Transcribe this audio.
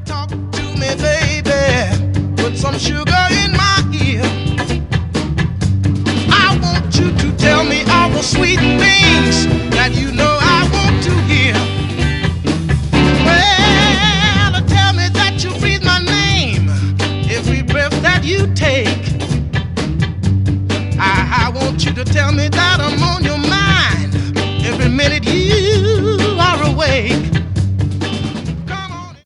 Talk to me, baby. Put some sugar in my ear. I want you to tell me all the sweet things that you know I want to hear. Well, tell me that you breathe my name every breath that you take. I want you to tell me that I'm on your mind every minute you are awake.